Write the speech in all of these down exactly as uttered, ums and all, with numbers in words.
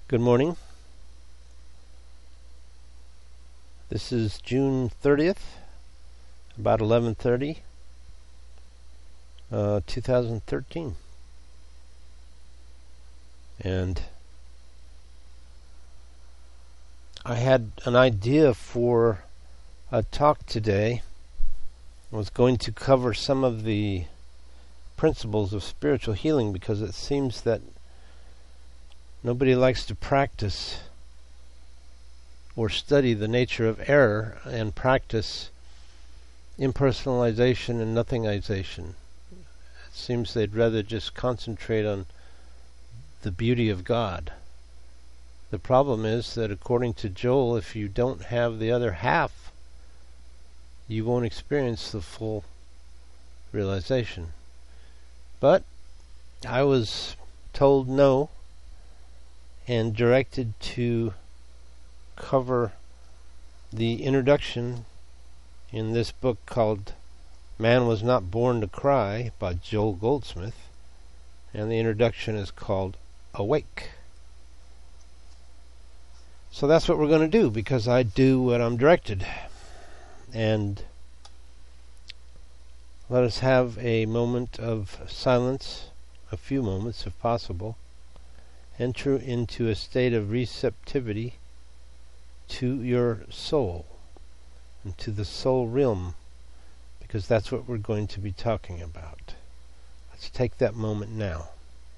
Good morning. This is June thirtieth, about eleven thirty, uh, two thousand thirteen. And I had an idea for a talk today. I was going to cover some of the principles of spiritual healing because it seems that nobody likes to practice or study the nature of error and practice impersonalization and nothingization. It seems they'd rather just concentrate on the beauty of God. The problem is that according to Joel, if you don't have the other half, you won't experience the full realization. But I was told no and directed to cover the introduction in this book called Man Was Not Born to Cry by Joel Goldsmith, and the introduction is called Awake. So that's what we're going to do, because I do what I'm directed. And let us have a moment of silence, a few moments if possible. Enter into a state of receptivity to your soul and to the soul realm, because that's what we're going to be talking about. Let's take that moment now.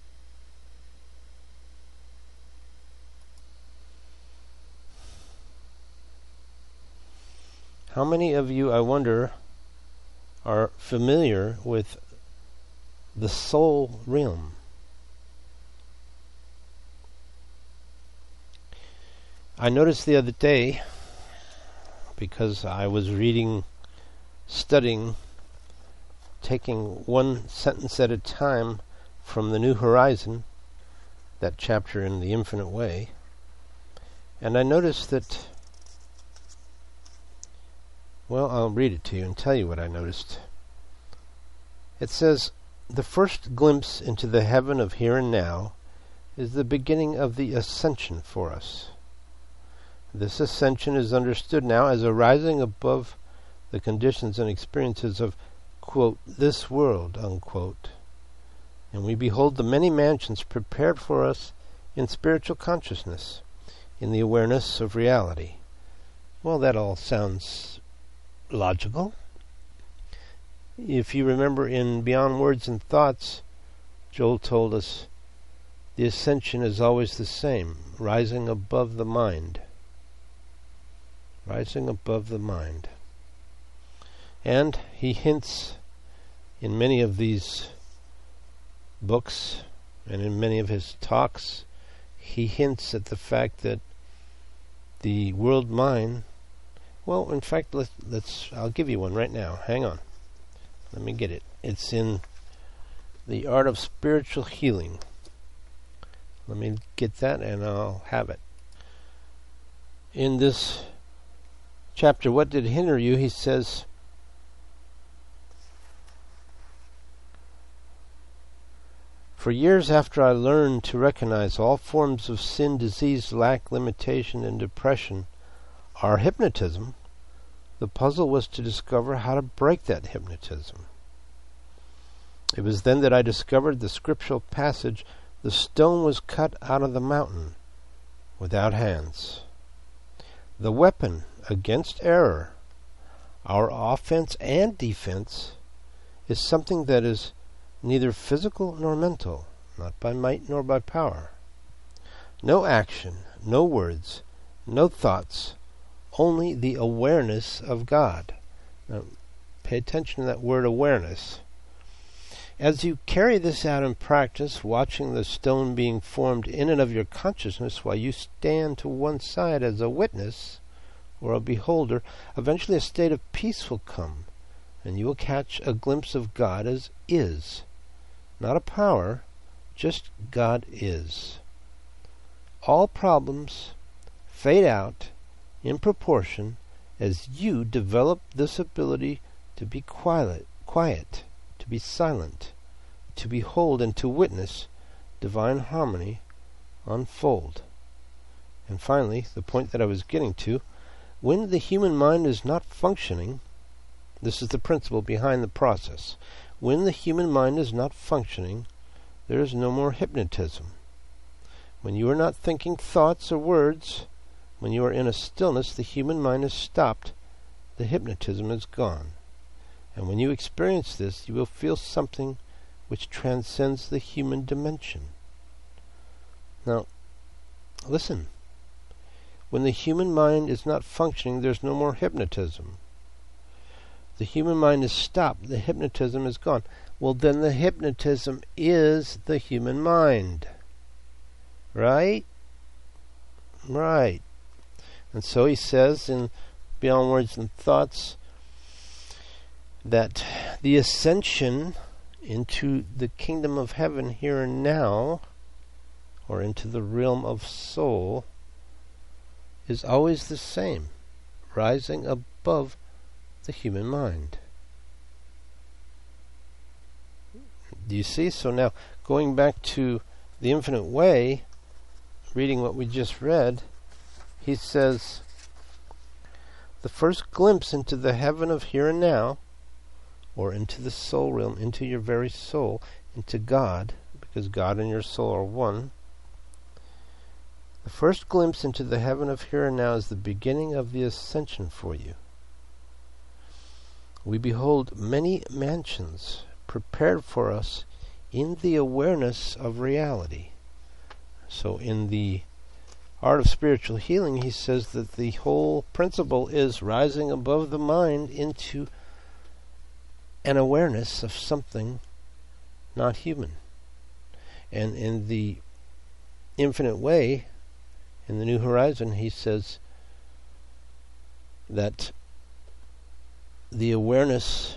How many of you, I wonder, are familiar with the soul realm? I noticed the other day, because I was reading, studying, taking one sentence at a time from the New Horizon, that chapter in The Infinite Way, and I noticed that, well, I'll read it to you and tell you what I noticed. It says, "The first glimpse into the heaven of here and now is the beginning of the ascension for us. This ascension is understood now as a rising above the conditions and experiences of, quote, this world, unquote. And we behold the many mansions prepared for us in spiritual consciousness, in the awareness of reality." Well, that all sounds logical. If you remember in Beyond Words and Thoughts, Joel told us the ascension is always the same, rising above the mind. Rising above the mind. And he hints in many of these books and in many of his talks, he hints at the fact that the world mind, well, in fact, let's, let's I'll give you one right now. Hang on. Let me get it. It's in The Art of Spiritual Healing. Let me get that and I'll have it. In this chapter, What Did Hinder You? He says, "For years after I learned to recognize all forms of sin, disease, lack, limitation, and depression are hypnotism, the puzzle was to discover how to break that hypnotism. It was then that I discovered the scriptural passage, 'The stone was cut out of the mountain without hands.' The weapon against error, our offense and defense, is something that is neither physical nor mental, not by might nor by power. No action, no words, no thoughts, only the awareness of God." Now, pay attention to that word awareness. As you carry this out in practice, watching the stone being formed in and of your consciousness while you stand to one side as a witness or a beholder, eventually a state of peace will come, and you will catch a glimpse of God as is. Not a power, just God is. All problems fade out in proportion as you develop this ability to be quiet, quiet, to be silent, to behold and to witness divine harmony unfold. And finally, the point that I was getting to, when the human mind is not functioning, this is the principle behind the process. When the human mind is not functioning, there is no more hypnotism. When you are not thinking thoughts or words, when you are in a stillness, the human mind is stopped, the hypnotism is gone. And when you experience this, you will feel something which transcends the human dimension. Now, listen. When the human mind is not functioning, there's no more hypnotism. The human mind is stopped, the hypnotism is gone. Well, then the hypnotism is the human mind. Right? Right. And so he says in Beyond Words and Thoughts that the ascension into the kingdom of heaven here and now, or into the realm of soul, is always the same, rising above the human mind. Do you see? So now, going back to the infinite way, reading what we just read, he says, the first glimpse into the heaven of here and now, or into the soul realm, into your very soul, into God, because God and your soul are one. The first glimpse into the heaven of here and now is the beginning of the ascension for you. We behold many mansions prepared for us in the awareness of reality. So in the Art of Spiritual Healing, he says that the whole principle is rising above the mind into an awareness of something not human. And in the infinite way, in the New Horizon, he says that the awareness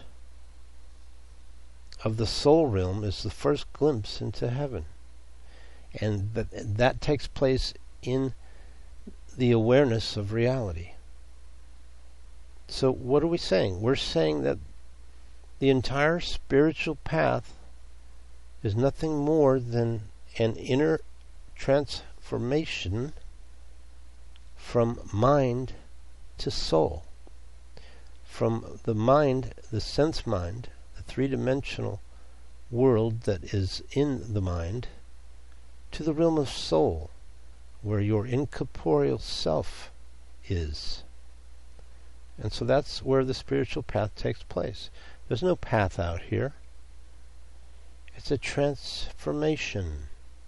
of the soul realm is the first glimpse into heaven. And that that takes place in the awareness of reality. So what are we saying? We're saying that the entire spiritual path is nothing more than an inner transformation from mind to soul. From the mind, the sense mind, the three-dimensional world that is in the mind, to the realm of soul, where your incorporeal self is. And so that's where the spiritual path takes place. There's no path out here. It's a transformation.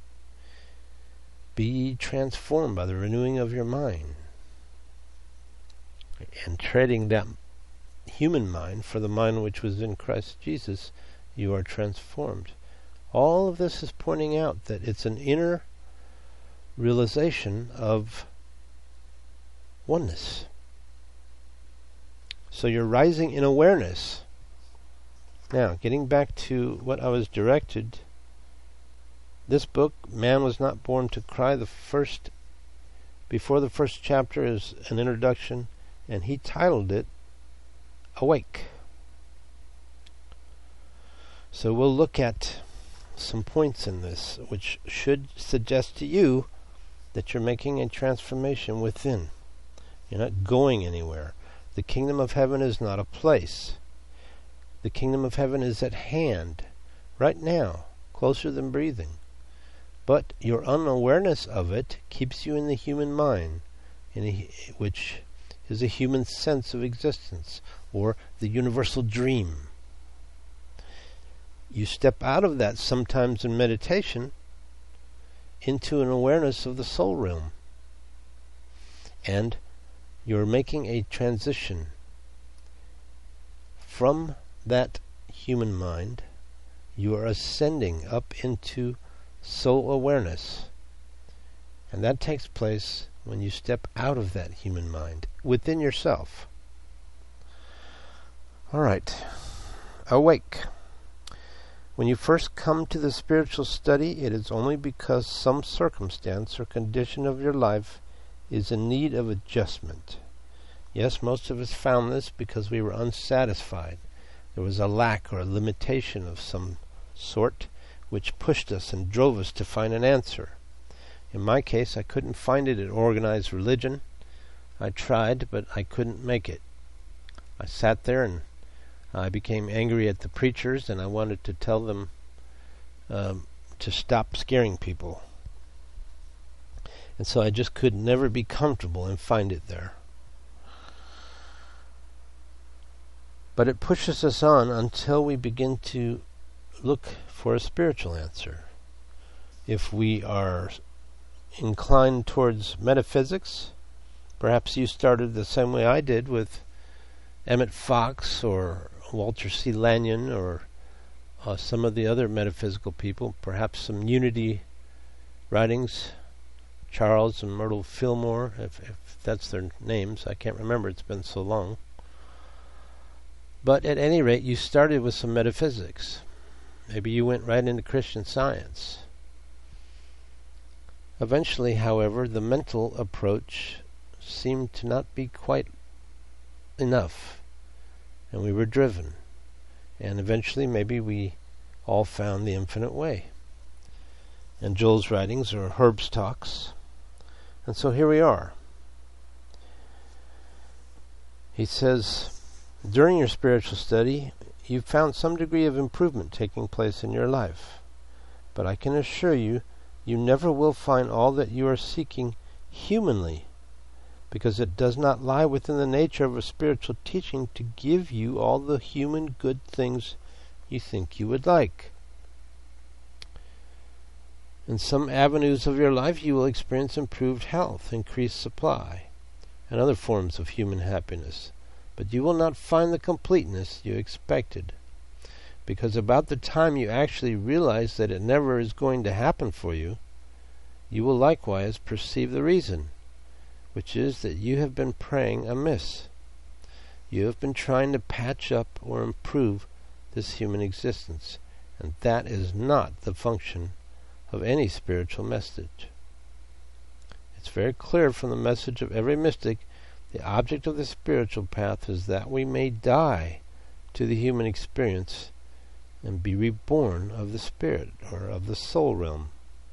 Be ye transformed by the renewing of your mind. And trading that human mind for the mind which was in Christ Jesus, you are transformed. All of this is pointing out that it's an inner realization of oneness. So you're rising in awareness. Now, getting back to what I was directed, this book, Man Was Not Born to Cry, the first, before the first chapter is an introduction, and he titled it Awake. So we'll look at some points in this which should suggest to you that you're making a transformation within. You're not going anywhere. The kingdom of heaven is not a place. The kingdom of heaven is at hand, right now, closer than breathing. But your unawareness of it keeps you in the human mind, in a, which is a human sense of existence, or the universal dream. You step out of that sometimes in meditation into an awareness of the soul realm. And you're making a transition from that human mind. You are ascending up into soul awareness. And that takes place when you step out of that human mind, within yourself. All right. Awake. When you first come to the spiritual study, it is only because some circumstance or condition of your life is in need of adjustment. Yes, most of us found this because we were unsatisfied. There was a lack or a limitation of some sort which pushed us and drove us to find an answer. In my case, I couldn't find it in organized religion. I tried, but I couldn't make it. I sat there and I became angry at the preachers, and I wanted to tell them um, to stop scaring people. And so I just could never be comfortable and find it there. But it pushes us on until we begin to look for a spiritual answer. If we are inclined towards metaphysics, perhaps you started the same way I did with Emmett Fox or Walter C. Lanyon or uh, some of the other metaphysical people, perhaps some Unity writings, Charles and Myrtle Fillmore, if, if that's their names. I can't remember, it's been so long. But at any rate, you started with some metaphysics. Maybe you went right into Christian Science. Eventually, however, the mental approach seemed to not be quite enough, and we were driven. And eventually, maybe we all found the infinite way. And Joel's writings are Herb's talks. And so here we are. He says, during your spiritual study, you found some degree of improvement taking place in your life. But I can assure you, you never will find all that you are seeking humanly, because it does not lie within the nature of a spiritual teaching to give you all the human good things you think you would like. In some avenues of your life, you will experience improved health, increased supply, and other forms of human happiness. But you will not find the completeness you expected, because about the time you actually realize that it never is going to happen for you, you will likewise perceive the reason, which is that you have been praying amiss. You have been trying to patch up or improve this human existence, and that is not the function of any spiritual message. It's very clear from the message of every mystic. The object of the spiritual path is that we may die to the human experience and be reborn of the spirit, or of the soul realm.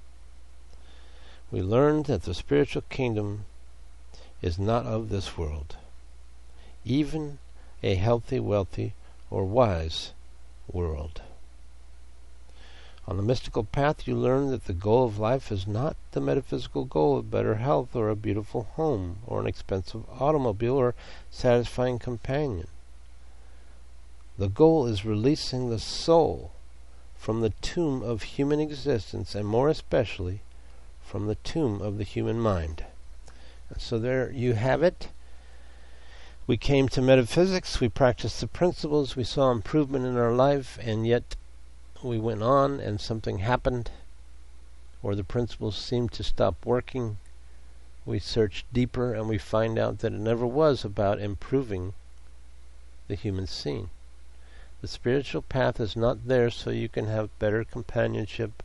We learned that the spiritual kingdom is not of this world, even a healthy, wealthy, or wise world. On the mystical path, you learn that the goal of life is not the metaphysical goal of better health or a beautiful home or an expensive automobile or satisfying companion. The goal is releasing the soul from the tomb of human existence, and more especially from the tomb of the human mind. And so there you have it. We came to metaphysics, we practiced the principles, we saw improvement in our life, and yet we went on and something happened, or the principles seemed to stop working. We search deeper and we find out that it never was about improving the human scene. The spiritual path is not there so you can have better companionship,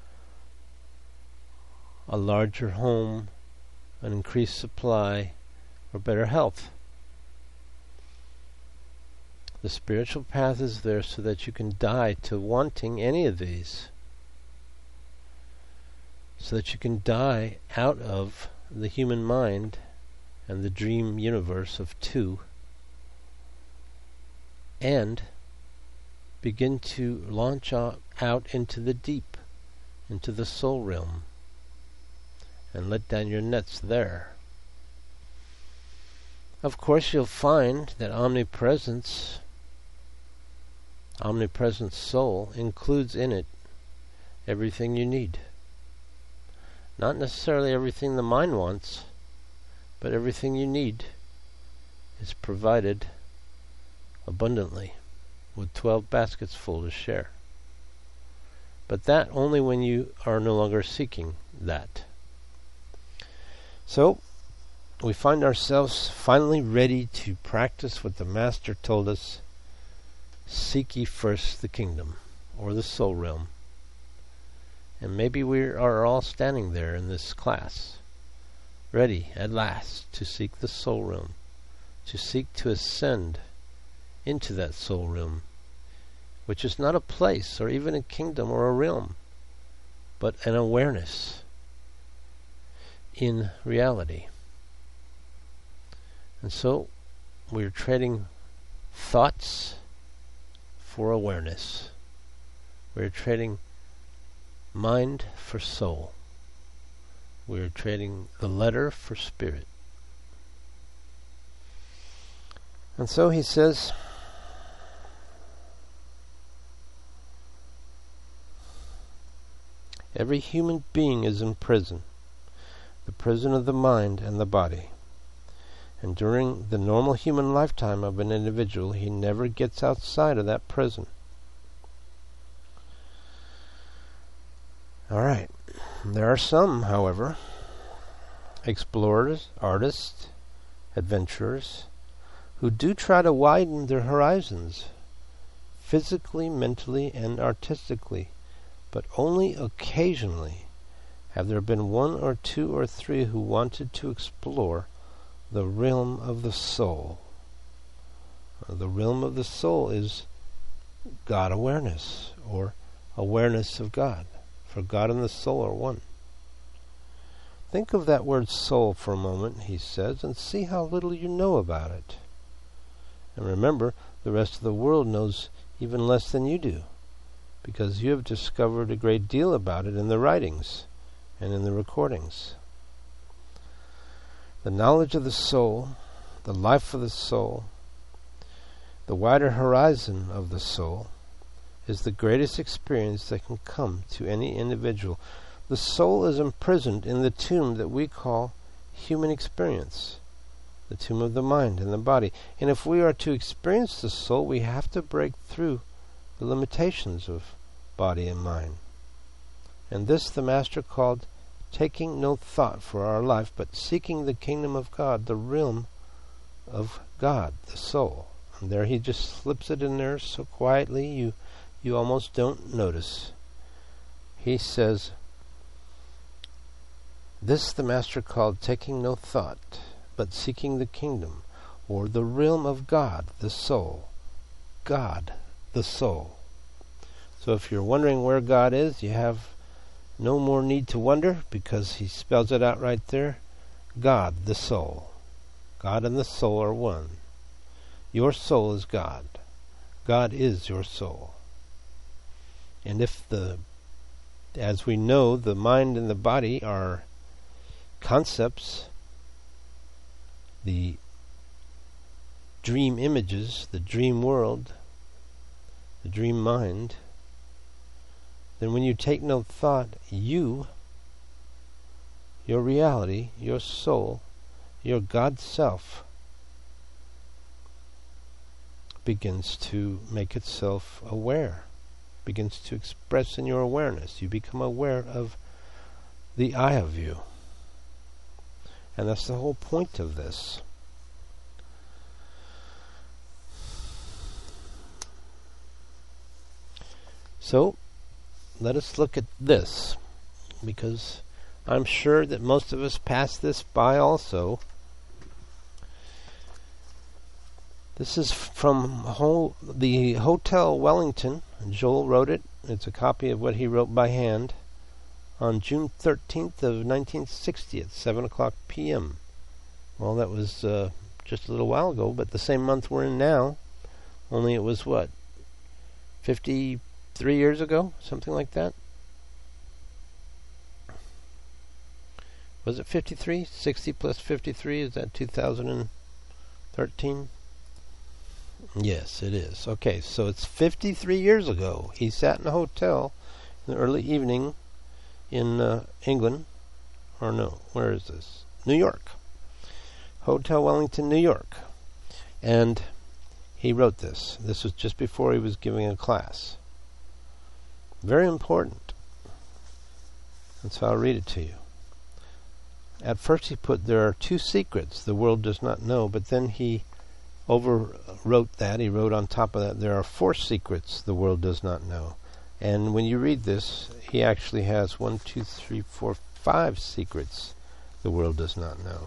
a larger home, an increased supply, or better health. The spiritual path is there so that you can die to wanting any of these, so that you can die out of the human mind and the dream universe of two, and begin to launch out, out into the deep, into the soul realm, and let down your nets there. Of course, you'll find that omnipresence, omnipresent soul, includes in it everything you need. Not necessarily everything the mind wants, but everything you need is provided abundantly, with twelve baskets full to share. But that only when you are no longer seeking that. So, we find ourselves finally ready to practice what the Master told us: seek ye first the kingdom, or the soul realm. And maybe we are all standing there in this class, ready at last to seek the soul realm, to seek to ascend into that soul realm, which is not a place or even a kingdom or a realm, but an awareness, in reality. And so we're trading thoughts for awareness. We're trading mind for soul. We're trading the letter for spirit. And so he says, every human being is in prison, the prison of the mind and the body. And during the normal human lifetime of an individual, he never gets outside of that prison. All right. There are some, however, explorers, artists, adventurers, who do try to widen their horizons, physically, mentally, and artistically, but only occasionally have there been one or two or three who wanted to explore the realm of the soul. The realm of the soul is God awareness, or awareness of God, for God and the soul are one. Think of that word soul for a moment, he says, and see how little you know about it. And remember, the rest of the world knows even less than you do, because you have discovered a great deal about it in the writings and in the recordings. The knowledge of the soul, the life of the soul, the wider horizon of the soul, is the greatest experience that can come to any individual. The soul is imprisoned in the tomb that we call human experience, the tomb of the mind and the body. And if we are to experience the soul, we have to break through the limitations of body and mind. And this the Master called taking no thought for our life, but seeking the kingdom of God, the realm of God, the soul. And there he just slips it in there so quietly you you almost don't notice. He says, this the Master called taking no thought, but seeking the kingdom, or the realm of God, the soul. God, the soul. So if you're wondering where God is, you have no more need to wonder, because he spells it out right there. God, the soul. God and the soul are one. Your soul is God. God is your soul. And if the, as we know, the mind and the body are concepts, the dream images, the dream world, the dream mind, then when you take no thought, you, your reality, your soul, your God self, begins to make itself aware, begins to express in your awareness. You become aware of the I of you. And that's the whole point of this. So, let us look at this, because I'm sure that most of us pass this by also. This is from whole, the Hotel Wellington. Joel wrote it. It's a copy of what he wrote by hand on June thirteenth of nineteen sixty at seven o'clock p.m. Well, that was uh, just a little while ago, but the same month we're in now, only it was, what, fifty-three years ago? Something like that? Was it fifty-three? sixty plus fifty-three, is that two thousand thirteen? Yes, it is. Okay, so it's fifty-three years ago. He sat in a hotel in the early evening in uh, England, or no, where is this? New York. Hotel Wellington, New York. And he wrote this. This was just before he was giving a class. Very important. And so I'll read it to you. At first he put, there are two secrets the world does not know, but then he overwrote that. He wrote on top of that, there are four secrets the world does not know. And when you read this, he actually has one, two, three, four, five secrets the world does not know.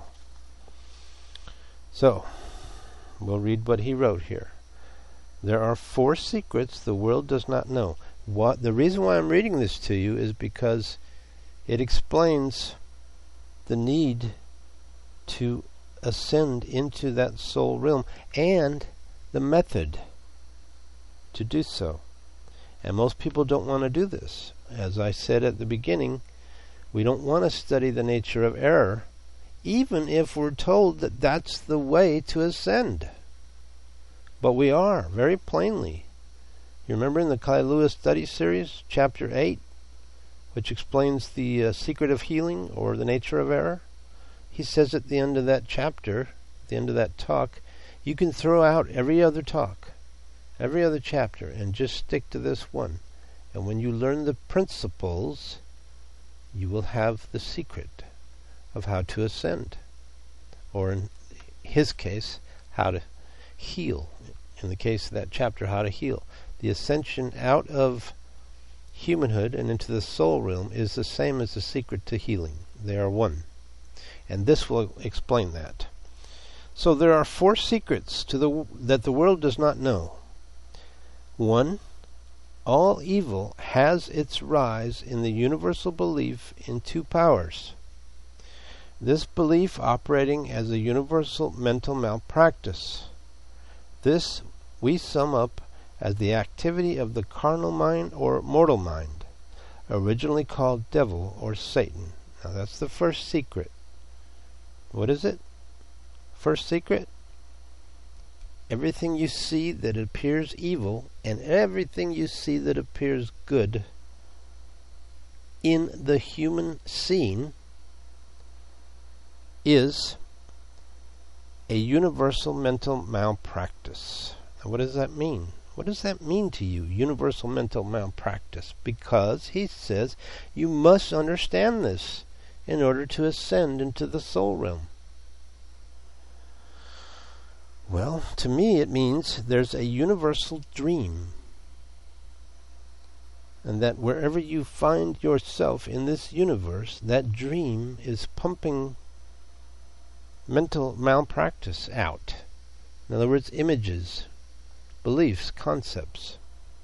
So, we'll read what he wrote here. There are four secrets the world does not know. What the reason why I'm reading this to you is because it explains the need to ascend into that soul realm and the method to do so. And most people don't want to do this. As I said at the beginning, we don't want to study the nature of error, even if we're told that that's the way to ascend. But we are, very plainly. You remember in the Kailua Study Series, Chapter eight, which explains the uh, secret of healing, or the nature of error? He says at the end of that chapter, at the end of that talk, you can throw out every other talk, every other chapter, and just stick to this one. And when you learn the principles, you will have the secret of how to ascend. Or in his case, how to heal. In the case of that chapter, how to heal. The ascension out of humanhood and into the soul realm is the same as the secret to healing. They are one. And this will explain that. So there are four secrets to the that the world does not know. One, all evil has its rise in the universal belief in two powers. This belief operating as a universal mental malpractice. This we sum up as the activity of the carnal mind or mortal mind, originally called devil or Satan. Now that's the first secret. What is it? First secret? Everything you see that appears evil and everything you see that appears good in the human scene is a universal mental malpractice. Now what does that mean? What does that mean to you, universal mental malpractice? Because he says you must understand this in order to ascend into the soul realm. Well, to me it means there's a universal dream. And that wherever you find yourself in this universe, that dream is pumping mental malpractice out. In other words, images, beliefs, concepts.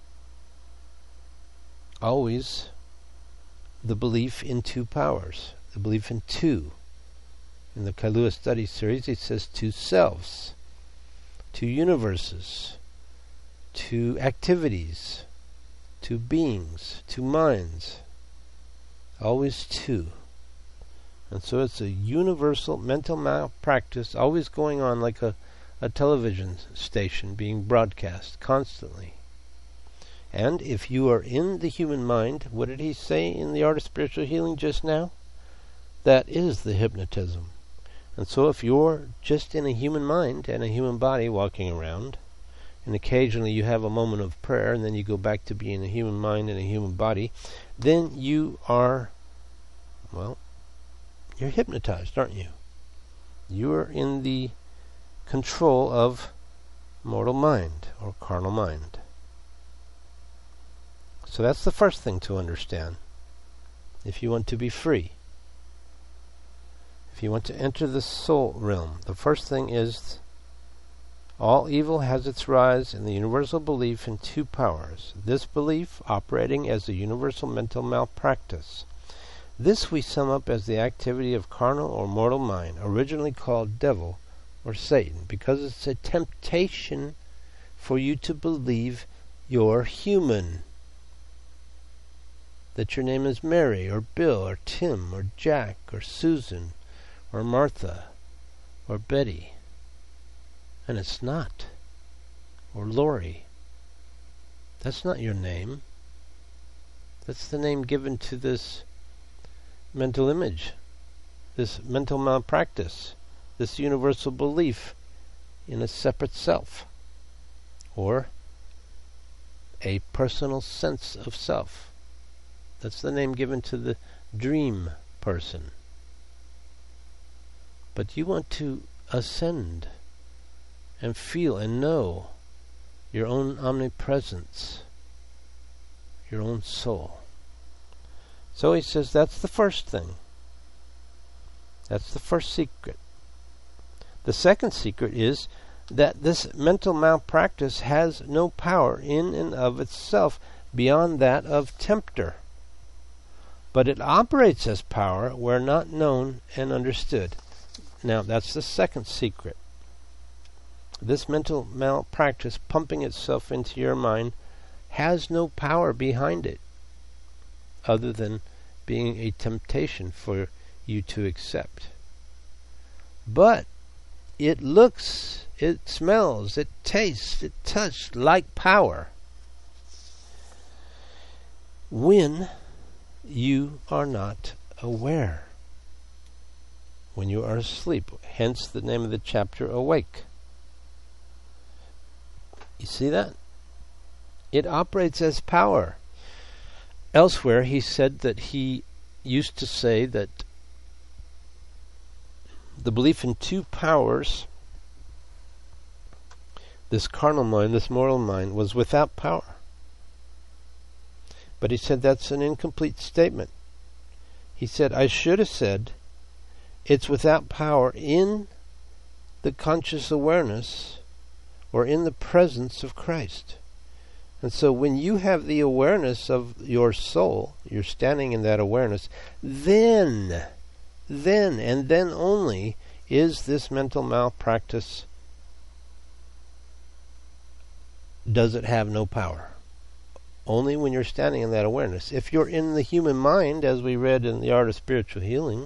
Always the belief in two powers, the belief in two. In the Kailua Study Series, it says two selves, two universes, two activities, two beings, two minds. Always two. And so it's a universal mental malpractice always going on like a a television station being broadcast constantly. And if you are in the human mind, what did he say in the Art of Spiritual Healing just now? That is the hypnotism. And so if you're just in a human mind and a human body walking around, and occasionally you have a moment of prayer, and then you go back to being a human mind and a human body, then you are, well, you're hypnotized, aren't you? You are in the control of mortal mind or carnal mind. So that's the first thing to understand. If you want to be free, if you want to enter the soul realm, the first thing is all evil has its rise in the universal belief in two powers. This belief operating as a universal mental malpractice. This we sum up as the activity of carnal or mortal mind, originally called devil or Satan, because it's a temptation for you to believe you're human. That your name is Mary, or Bill, or Tim, or Jack, or Susan, or Martha, or Betty. And it's not. Or Lori. That's not your name. That's the name given to this mental image, this mental malpractice, this universal belief in a separate self, or a personal sense of self. That's the name given to the dream person. But you want to ascend and feel and know your own omnipresence, your own soul. So he says that's the first thing. That's the first secret. The second secret is that this mental malpractice has no power in and of itself beyond that of tempter. but it operates as power where not known and understood. Now, that's the second secret. This mental malpractice pumping itself into your mind has no power behind it other than being a temptation for you to accept. But it looks, it smells, it tastes, it touches like power when you are not aware, when you are asleep. Hence the name of the chapter, Awake. You see that? It operates as power. Elsewhere, he said that he used to say that the belief in two powers, this carnal mind, this moral mind, was without power. But he said that's an incomplete statement. He said, I should have said it's without power in the conscious awareness or in the presence of Christ. And so when you have the awareness of your soul, you're standing in that awareness, then, then, and then only is this mental malpractice, does it have no power? Only when you're standing in that awareness. If you're in the human mind, as we read in The Art of Spiritual Healing,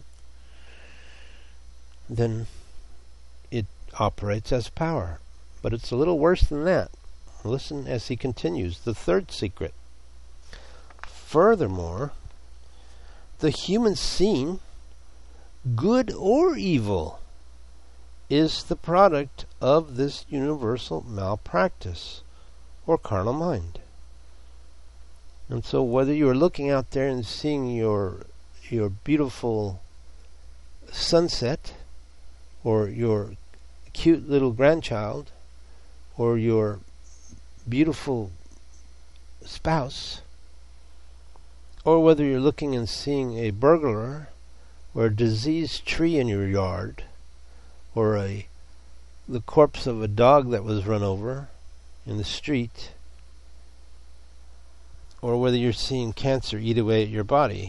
then it operates as power. But it's a little worse than that. Listen as he continues. The third secret. Furthermore, the human scene, good or evil, is the product of this universal malpractice or carnal mind. And so whether you're looking out there and seeing your your beautiful sunset, or your cute little grandchild, or your beautiful spouse, or whether you're looking and seeing a burglar, or a diseased tree in your yard, or a the corpse of a dog that was run over in the street, or whether you're seeing cancer eat away at your body,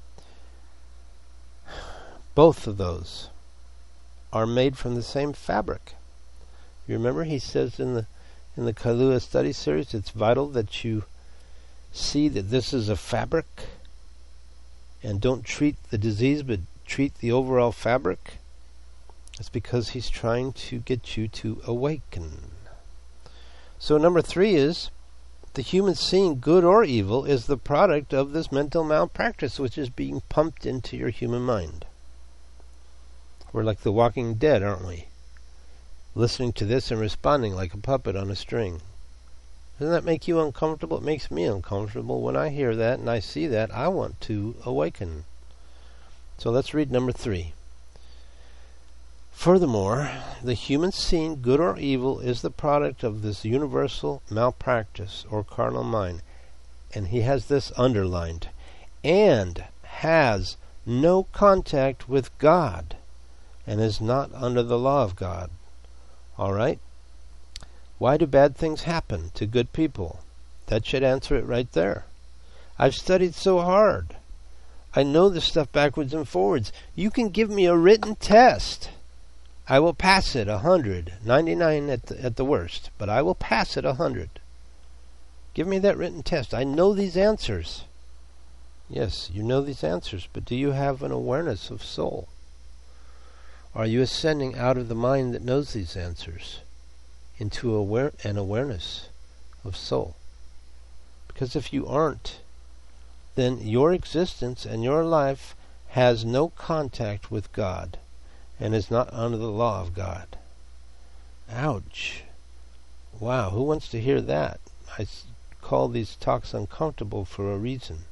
both of those are made from the same fabric. You remember he says in the in the Kailua study series, it's vital that you see that this is a fabric and don't treat the disease but treat the overall fabric. It's because he's trying to get you to awaken. So number three is the human scene, good or evil, is the product of this mental malpractice which is being pumped into your human mind. We're like the Walking Dead, aren't we? Listening to this and responding like a puppet on a string. Doesn't that make you uncomfortable? It makes me uncomfortable. When I hear that and I see that, I want to awaken. So let's read number three. Furthermore, the human scene, good or evil, is the product of this universal malpractice or carnal mind. And he has this underlined. And has no contact with God, and is not under the law of God. All right? Why do bad things happen to good people? That should answer it right there. I've studied so hard. I know this stuff backwards and forwards. You can give me a written test. I will pass it a hundred, ninety-nine at the, at the worst, but I will pass it a hundred. Give me that written test. I know these answers. Yes, you know these answers, but do you have an awareness of soul? Are you ascending out of the mind that knows these answers into aware, an awareness of soul? Because if you aren't, then your existence and your life has no contact with God and is not under the law of God. Ouch. Wow, who wants to hear that? I call these talks uncomfortable for a reason.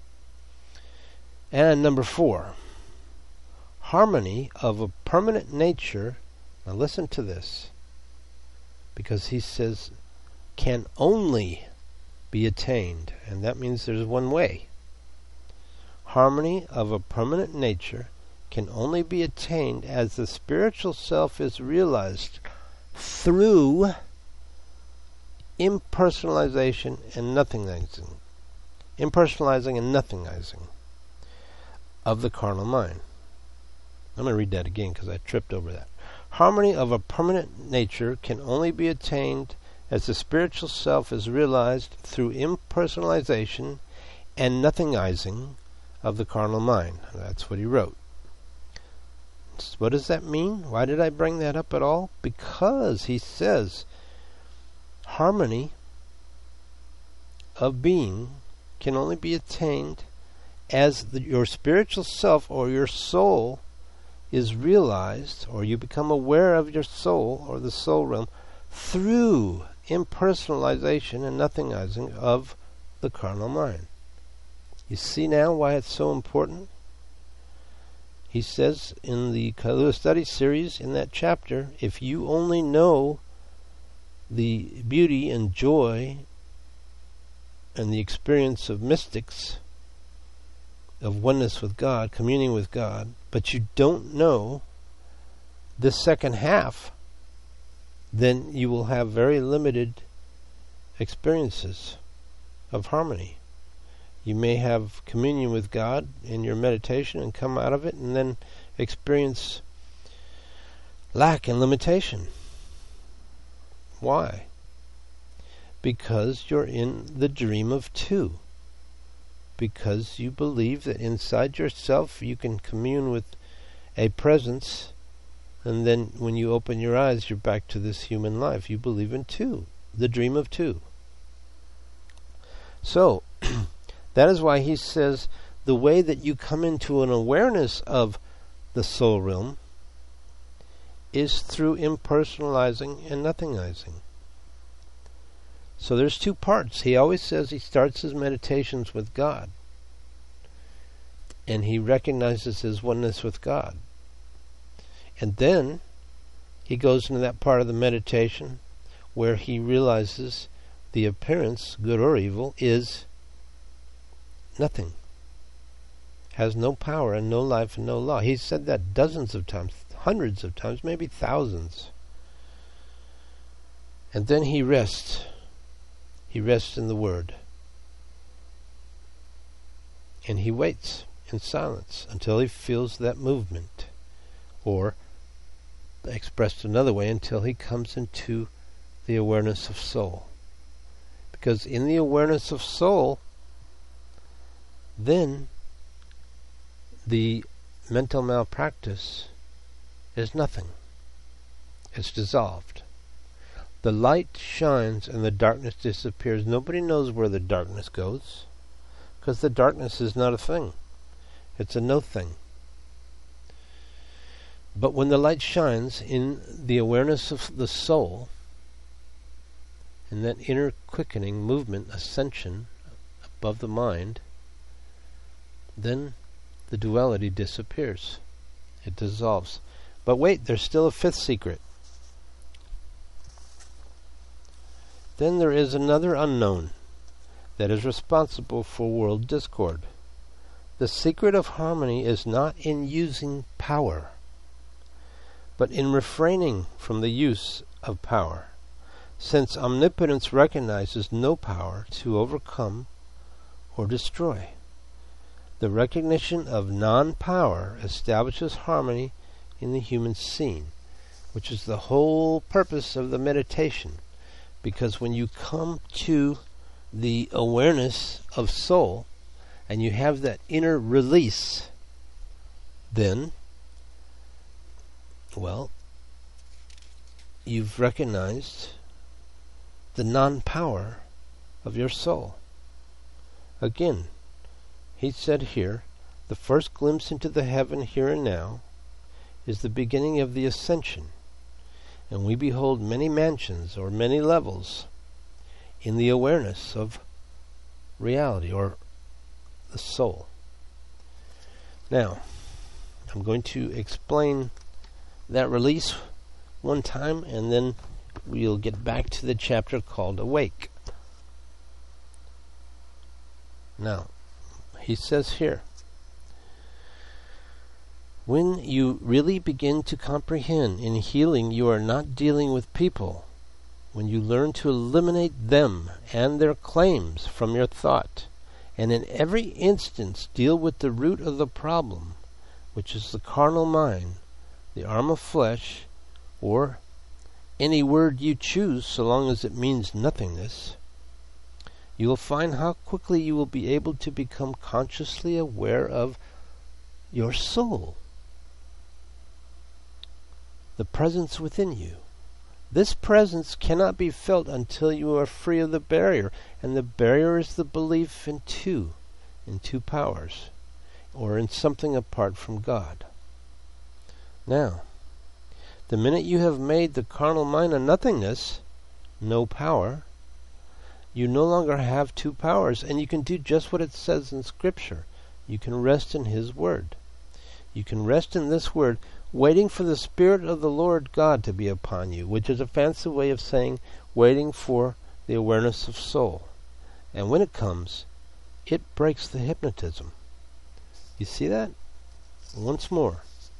And number four, harmony of a permanent nature. Now listen to this, because he says can only be attained, and that means there's one way. Harmony of a permanent nature can only be attained as the spiritual self is realized through impersonalization and nothingizing. Impersonalizing and nothingizing. of the carnal mind. I'm going to read that again because I tripped over that. Harmony of a permanent nature can only be attained as the spiritual self is realized through impersonalization and nothingizing of the carnal mind. That's what he wrote. What does that mean? Why did I bring that up at all? Because he says harmony of being can only be attained as the, your spiritual self or your soul is realized, or you become aware of your soul or the soul realm through impersonalization and nothingizing of the carnal mind. You see now why it's so important? He says in the Kailua Study series, in that chapter, if you only know the beauty and joy and the experience of mystics, of oneness with God, communing with God, but you don't know this second half, then you will have very limited experiences of harmony. You may have communion with God in your meditation and come out of it and then experience lack and limitation. Why? Because you're in the dream of two. Because you believe that inside yourself you can commune with a presence, and then when you open your eyes you're back to this human life. You believe in two, the dream of two. So, that is why he says the way that you come into an awareness of the soul realm is through impersonalizing and nothingizing. So there's two parts. He always says he starts his meditations with God, and he recognizes his oneness with God. And then he goes into that part of the meditation where he realizes the appearance, good or evil, is nothing, has no power and no life and no law. He's said that dozens of times, hundreds of times, maybe thousands. And then he rests. He rests in the Word. And he waits in silence until he feels that movement. Or, expressed another way, until he comes into the awareness of soul. Because in the awareness of soul, then the mental malpractice is nothing. It's dissolved. The light shines and the darkness disappears. Nobody knows where the darkness goes, because the darkness is not a thing. It's a no thing. But when the light shines in the awareness of the soul, in that inner quickening movement, ascension above the mind, then the duality disappears. It dissolves. But wait, there's still a fifth secret. Then there is another unknown that is responsible for world discord. The secret of harmony is not in using power, but in refraining from the use of power, since omnipotence recognizes no power to overcome or destroy. The recognition of non-power establishes harmony in the human scene, which is the whole purpose of the meditation. Because when you come to the awareness of soul, and you have that inner release, then, well, you've recognized the non-power of your soul. Again, he said here, the first glimpse into the heaven here and now is the beginning of the ascension. And we behold many mansions or many levels in the awareness of reality or the soul. Now, I'm going to explain that release one time, and then we'll get back to the chapter called Awake. Now, he says here, when you really begin to comprehend in healing you are not dealing with people, when you learn to eliminate them and their claims from your thought, and in every instance deal with the root of the problem, which is the carnal mind, the arm of flesh, or any word you choose so long as it means nothingness, you will find how quickly you will be able to become consciously aware of your soul, the presence within you. This presence cannot be felt until you are free of the barrier, and the barrier is the belief in two, in two powers, or in something apart from God. Now, the minute you have made the carnal mind a nothingness, no power, you no longer have two powers, and you can do just what it says in Scripture. You can rest in His Word. You can rest in this Word, waiting for the Spirit of the Lord God to be upon you, which is a fancy way of saying waiting for the awareness of soul. And when it comes, it breaks the hypnotism. You see that? Once more.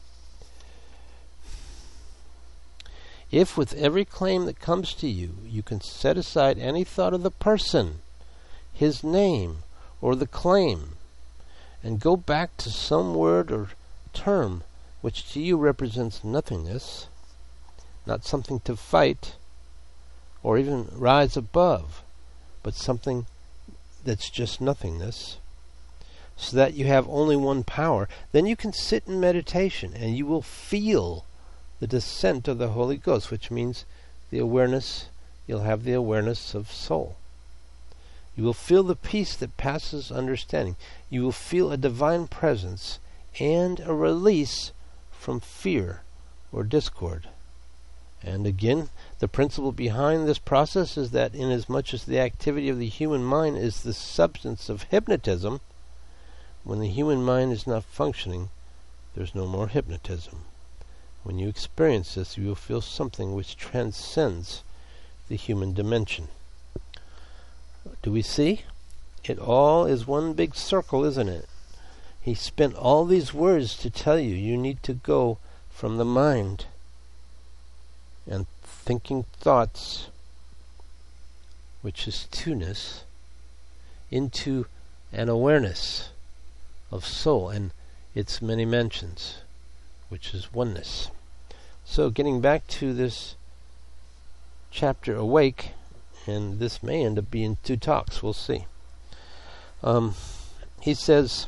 If with every claim that comes to you, you can set aside any thought of the person, his name, or the claim, and go back to some word or term which to you represents nothingness, not something to fight or even rise above, but something that's just nothingness, so that you have only one power, then you can sit in meditation and you will feel the descent of the Holy Ghost, which means the awareness, you'll have the awareness of soul. You will feel the peace that passes understanding. You will feel a divine presence and a release from fear or discord. And again, the principle behind this process is that inasmuch as the activity of the human mind is the substance of hypnotism, when the human mind is not functioning, there's no more hypnotism. When you experience this, you will feel something which transcends the human dimension. Do we see? It all is one big circle, isn't it? He spent all these words to tell you you need to go from the mind and thinking thoughts, which is two-ness, into an awareness of soul and its many mentions, which is oneness. So getting back to this chapter Awake, and this may end up being two talks, we'll see. Um, he says,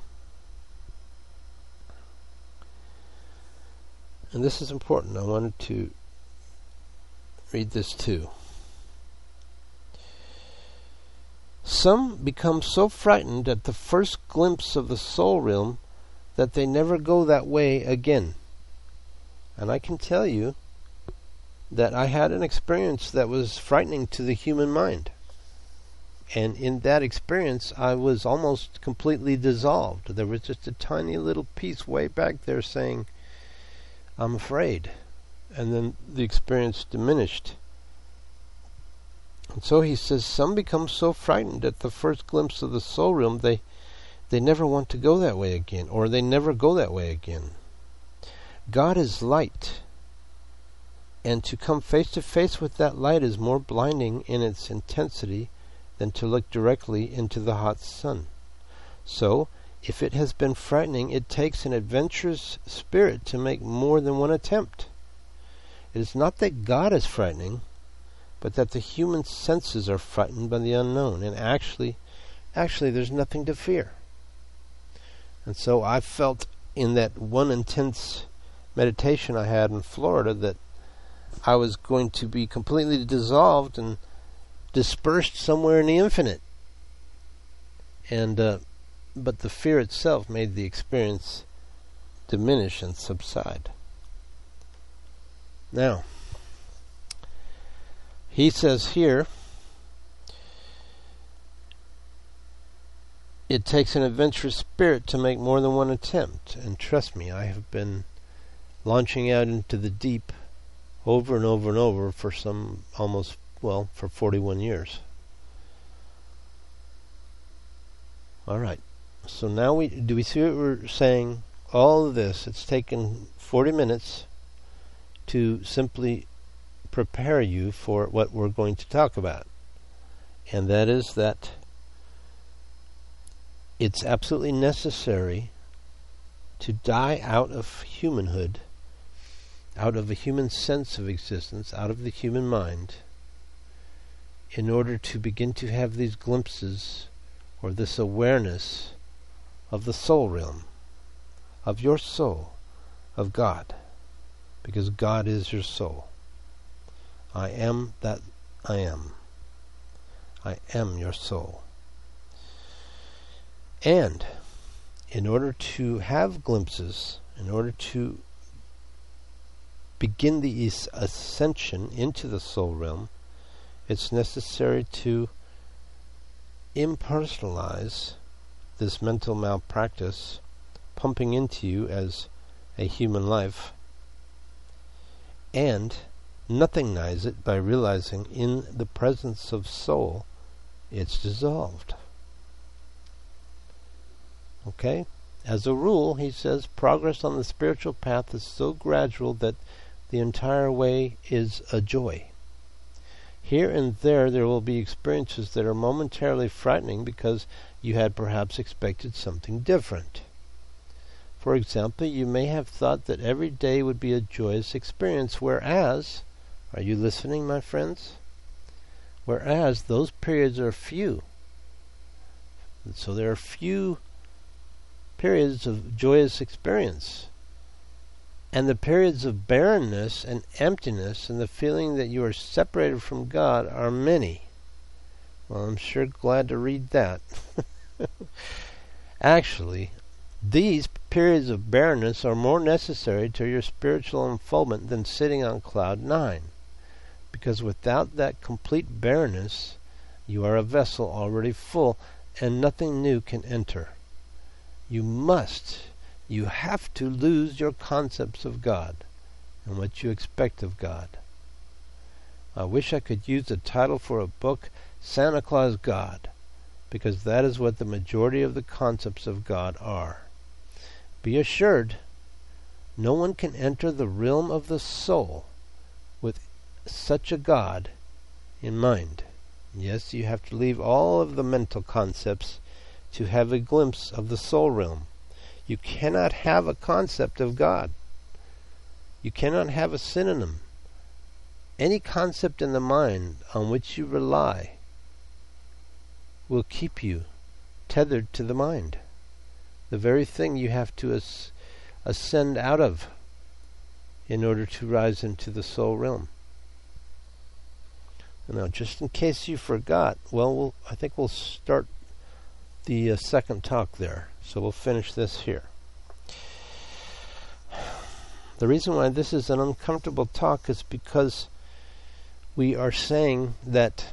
and this is important, I wanted to read this too. Some become so frightened at the first glimpse of the soul realm that they never go that way again. And I can tell you that I had an experience that was frightening to the human mind. And in that experience, I was almost completely dissolved. There was just a tiny little piece way back there saying, I'm afraid. And then the experience diminished. And so he says, some become so frightened at the first glimpse of the soul realm, they, they never want to go that way again, or they never go that way again. God is light, and to come face to face with that light is more blinding in its intensity than to look directly into the hot sun. So, if it has been frightening, it takes an adventurous spirit to make more than one attempt. It is not that God is frightening, but that the human senses are frightened by the unknown, and actually, actually there's nothing to fear. And so I felt in that one intense meditation I had in Florida that I was going to be completely dissolved and dispersed somewhere in the infinite. And uh, but the fear itself made the experience diminish and subside. Now, he says here, it takes an adventurous spirit to make more than one attempt. And trust me, I have been launching out into the deep over and over and over for some almost, well, for forty-one years. All right. So now we do we see what we're saying? All of this, it's taken forty minutes to simply prepare you for what we're going to talk about. And that is that it's absolutely necessary to die out of humanhood, out of a human sense of existence, out of the human mind, in order to begin to have these glimpses or this awareness of the soul realm, of your soul, of God, because God is your soul. I am that I am. I am your soul. And in order to have glimpses, in order to begin the ascension into the soul realm, it's necessary to impersonalize this mental malpractice pumping into you as a human life, and nothingize it by realizing in the presence of soul it's dissolved. Okay? As a rule, he says, progress on the spiritual path is so gradual that the entire way is a joy. Here and there there will be experiences that are momentarily frightening because you had perhaps expected something different. For example, you may have thought that every day would be a joyous experience, whereas, are you listening, my friends? Whereas those periods are few. And so there are few periods of joyous experience. And the periods of barrenness and emptiness and the feeling that you are separated from God are many. Well, I'm sure glad to read that. Actually, these periods of barrenness are more necessary to your spiritual unfoldment than sitting on cloud nine. Because without that complete barrenness, you are a vessel already full and nothing new can enter. You must You have to lose your concepts of God and what you expect of God. I wish I could use the title for a book, Santa Claus God, because that is what the majority of the concepts of God are. Be assured, no one can enter the realm of the soul with such a God in mind. Yes, you have to leave all of the mental concepts to have a glimpse of the soul realm. You cannot have a concept of God. You cannot have a synonym. Any concept in the mind on which you rely will keep you tethered to the mind, the very thing you have to as- ascend out of in order to rise into the soul realm. Now, just in case you forgot, well, we'll I think we'll start the uh, second talk there. So we'll finish this here. The reason why this is an uncomfortable talk is because we are saying that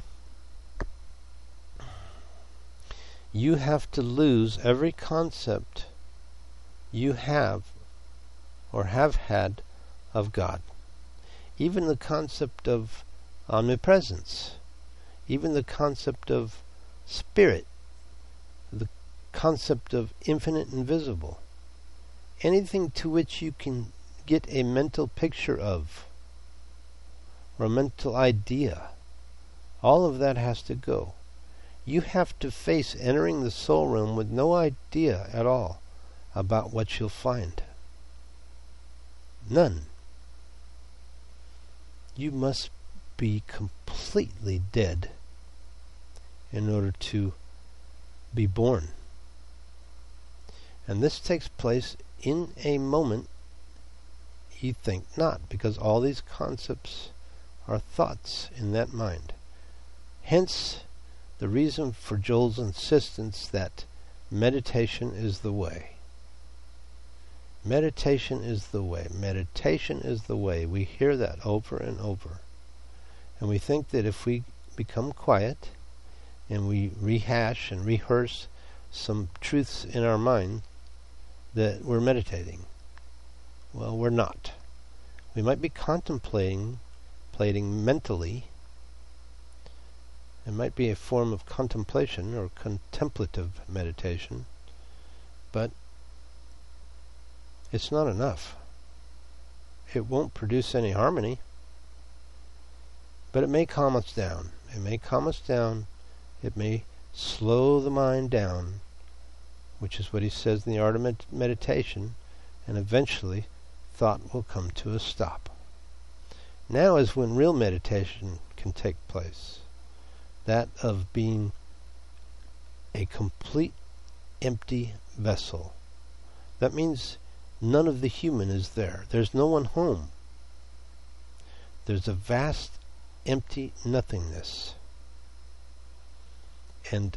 you have to lose every concept you have or have had of God. Even the concept of omnipresence, even the concept of spirit, the concept of infinite invisible, anything to which you can get a mental picture of or a mental idea, all of that has to go. You have to face entering the soul realm with no idea at all about what you'll find. None. You must be completely dead in order to be born. And this takes place in a moment you think not, because all these concepts are thoughts in that mind. Hence, the reason for Joel's insistence that meditation is the way. Meditation is the way. Meditation is the way. We hear that over and over. And we think that if we become quiet and we rehash and rehearse some truths in our mind, that we're meditating. Well, we're not. We might be contemplating plating mentally. It might be a form of contemplation or contemplative meditation, but it's not enough. It won't produce any harmony, but it may calm us down. It may calm us down. It may slow the mind down which is what he says in the Art of Med- Meditation, and eventually thought will come to a stop. Now is when real meditation can take place, that of being a complete empty vessel. That means none of the human is there. There's no one home. There's a vast empty nothingness. And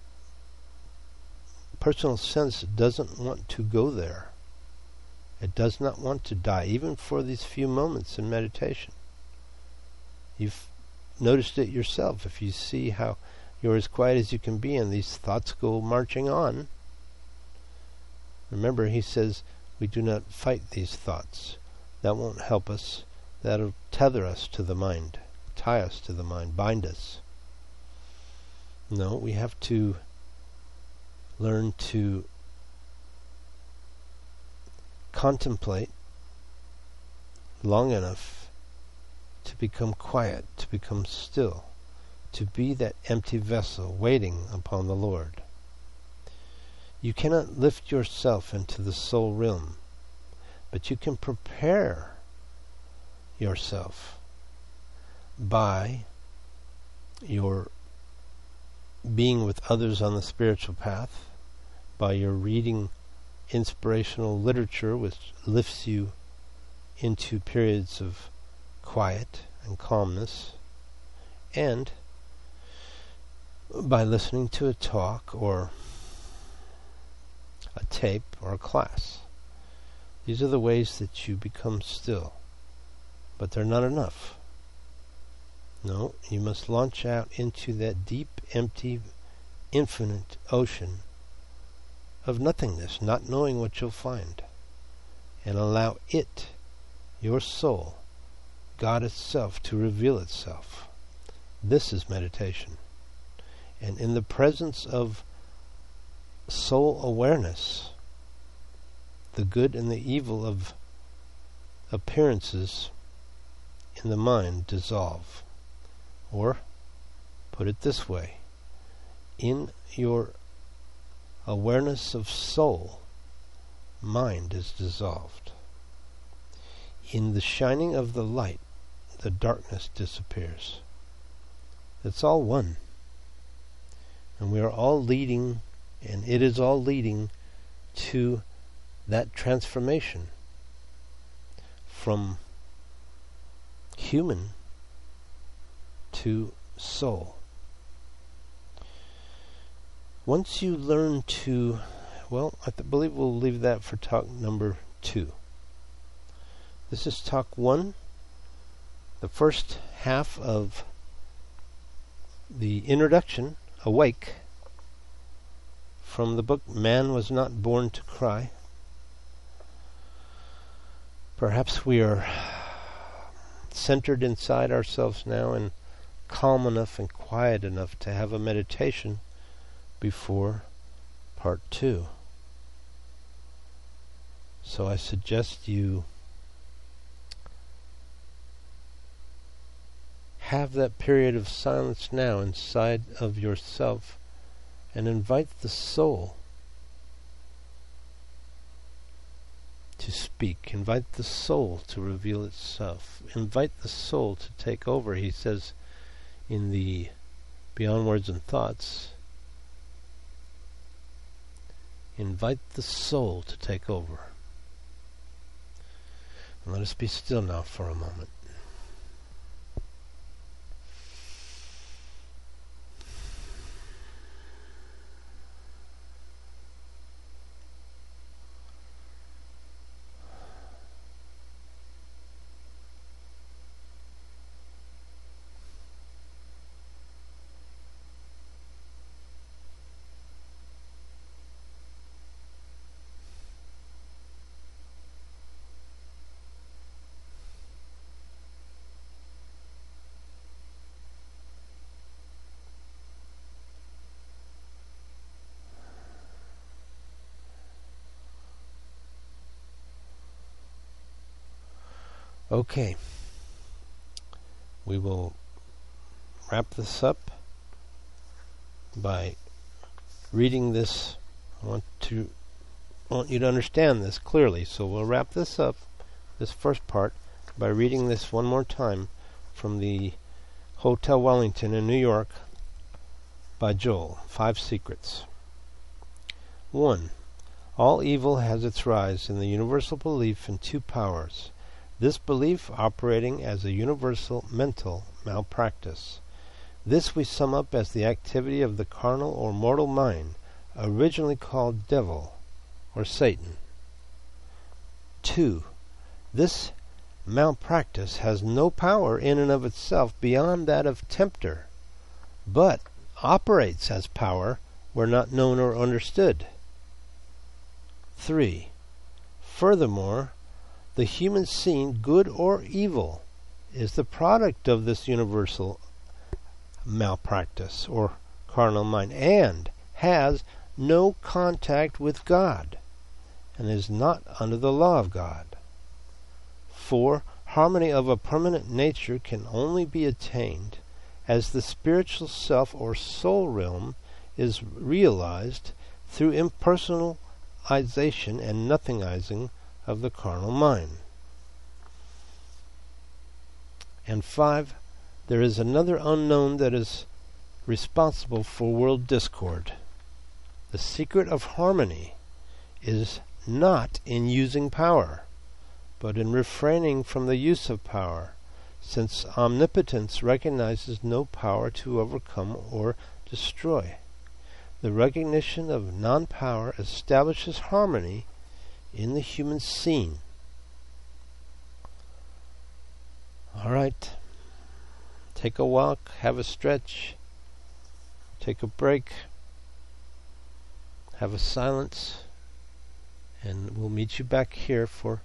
personal sense doesn't want to go there. It does not want to die, even for these few moments in meditation. You've noticed it yourself. If you see how you're as quiet as you can be and these thoughts go marching on. Remember, he says, we do not fight these thoughts. That won't help us. That'll tether us to the mind, tie us to the mind, bind us. No, we have to learn to contemplate long enough to become quiet, to become still, to be that empty vessel waiting upon the Lord. You cannot lift yourself into the soul realm, but you can prepare yourself by your being with others on the spiritual path, by your reading inspirational literature which lifts you into periods of quiet and calmness, and by listening to a talk or a tape or a class. These are the ways that you become still, but they're not enough. No, you must launch out into that deep, empty, infinite ocean of nothingness, not knowing what you'll find, and allow it, your soul, God itself, to reveal itself. This is meditation. And in the presence of soul awareness, the good and the evil of appearances in the mind dissolve. Or, put it this way, in your awareness of soul, mind is dissolved. In the shining of the light, the darkness disappears. It's all one. And we are all leading, and it is all leading to that transformation from human to soul. Once you learn to, well, I th- believe we'll leave that for talk number two. This is talk one, the first half of the introduction, Awake, from the book Man Was Not Born to Cry. Perhaps we are centered inside ourselves now and calm enough and quiet enough to have a meditation before part two. So I suggest you have that period of silence now inside of yourself and invite the soul to speak. Invite the soul to reveal itself. Invite the soul to take over. He says in the Beyond Words and Thoughts, invite the soul to take over. And let us be still now for a moment. Okay, we will wrap this up by reading this. I want to I want you to understand this clearly. So we'll wrap this up, this first part, by reading this one more time from the Hotel Wellington in New York by Joel. Five secrets. One. All evil has its rise in the universal belief in two powers. This belief operating as a universal mental malpractice. This we sum up as the activity of the carnal or mortal mind, originally called devil or Satan. Two. This malpractice has no power in and of itself beyond that of tempter, but operates as power where not known or understood. Three. Furthermore, the human scene, good or evil, is the product of this universal malpractice or carnal mind, and has no contact with God, and is not under the law of God. Four. Harmony of a permanent nature can only be attained as the spiritual self or soul realm is realized through impersonalization and nothingizing of the carnal mind. And five. There is another unknown that is responsible for world discord. The secret of harmony is not in using power, but in refraining from the use of power, since omnipotence recognizes no power to overcome or destroy. The recognition of non-power establishes harmony in the human scene. All right. Take a walk, have a stretch, take a break, have a silence, and we'll meet you back here for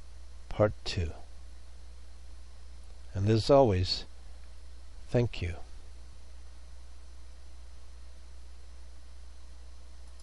part two. And as always, thank you.